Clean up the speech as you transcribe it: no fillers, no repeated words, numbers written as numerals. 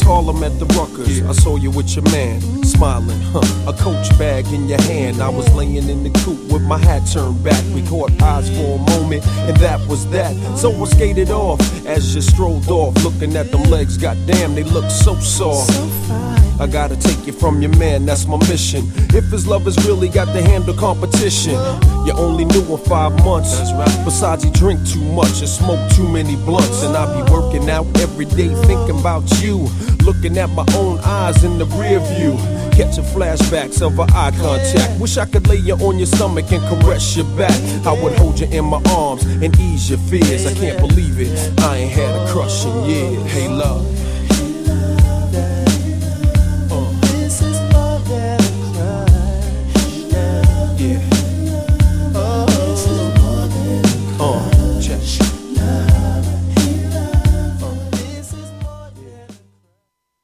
Harlem at the Ruckers. I saw you with your man, smiling, a Coach bag in your hand. I was laying in the coupe with my hat turned back. We caught eyes for a moment, and that was that. So I skated off as you strolled off, looking at them legs. Goddamn, they look so soft. I gotta take you from your man, that's my mission. If his love has really got to handle competition. You only knew him 5 months. Besides, he drink too much and smoke too many blunts. And I be working out every day thinking about you, looking at my own eyes in the rear view, catching flashbacks of our eye contact. Wish I could lay you on your stomach and caress your back. I would hold you in my arms and ease your fears. I can't believe it, I ain't had a crush in years. Hey love,